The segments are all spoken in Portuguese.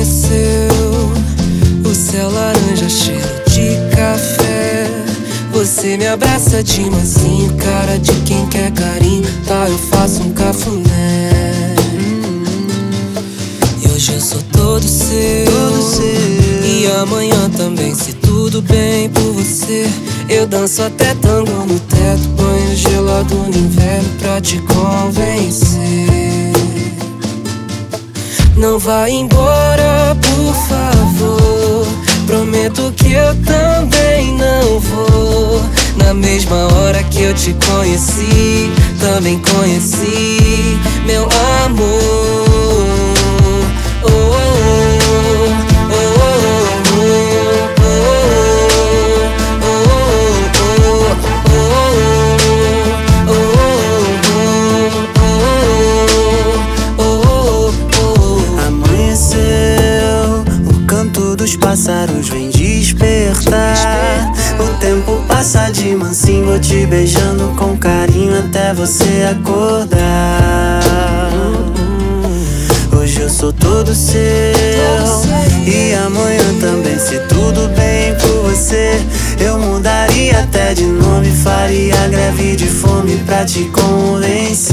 amanheceu, o céu laranja, cheiro de café. Você me abraça de mansinho, cara de quem quer carinho. Tá, eu faço um cafuné. E hoje eu sou todo seu, e amanhã também, se tudo bem por você. Eu danço até tango no teto, banho gelado no inverno pra te convencer. Não vai embora, por favor. Prometo que eu também não vou. Na mesma hora que eu te conheci, também conheci meu amor. Oh, oh, oh, oh, oh. Amanheceu, o canto dos pássaros vem despertar. O tempo passa de mansinho, vou te beijando com carinho até você acordar. Hoje eu sou todo seu, e amanhã também, se tudo bem por você. Eu mudaria até de nome, faria greve de fome pra te convencer.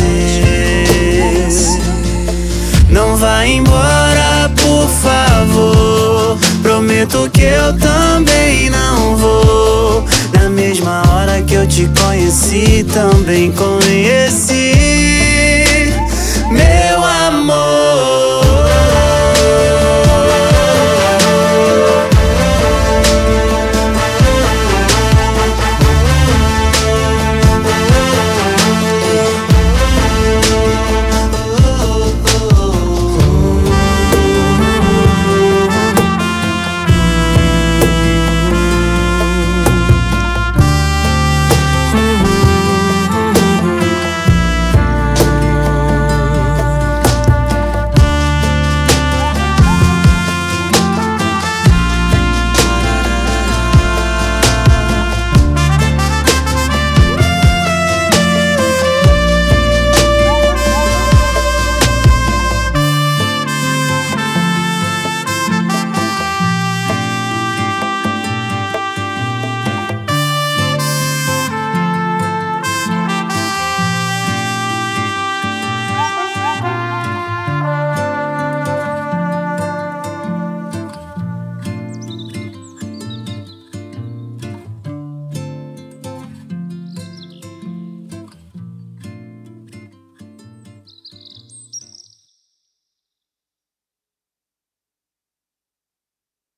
Não vai embora, por favor. Prometo que eu também não vou. Na mesma hora que eu te conheci, também conheci